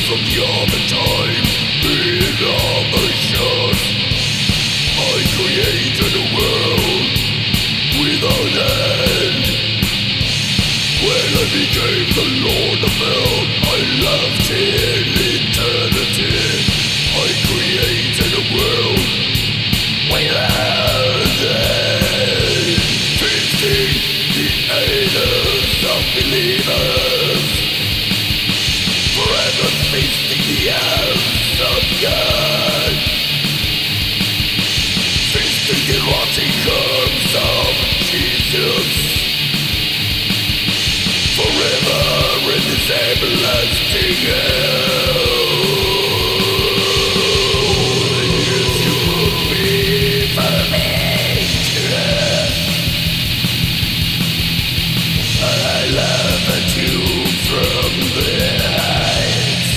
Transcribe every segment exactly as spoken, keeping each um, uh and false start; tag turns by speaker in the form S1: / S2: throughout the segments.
S1: from the other time in oceans. I created a world without end. When I became the Lord of Hell, I left in eternity. I created a world without end. Feasting the haters of believers, forever feasting the house of God, feasting the rotting corpse of Jesus, forever in this everlasting hell. Yes, you will be fermented. I laugh at you from the heights.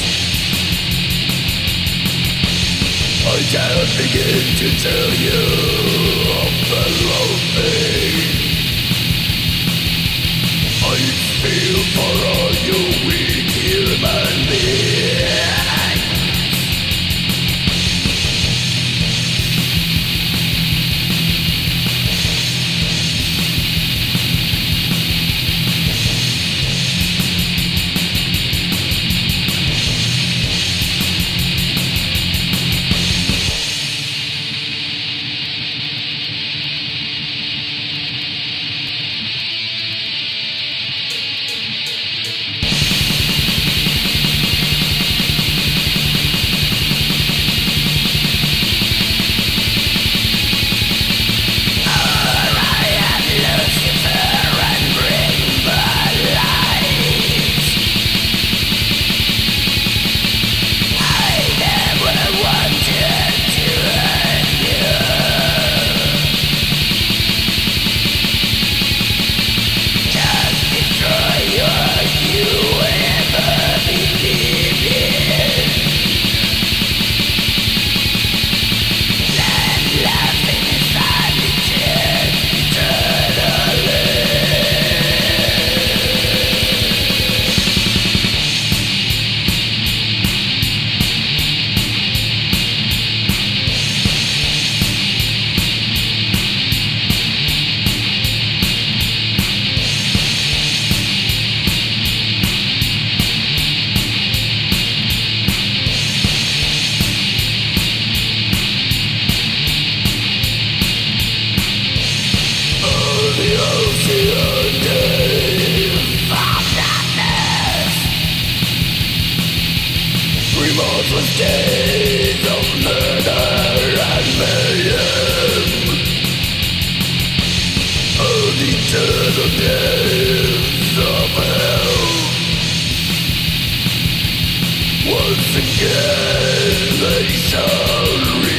S1: I can't begin to tell you of the loathing I feel for all you weak human beings. Remorseless days of murder and mayhem, oh, the eternal days of hell. Once again they shall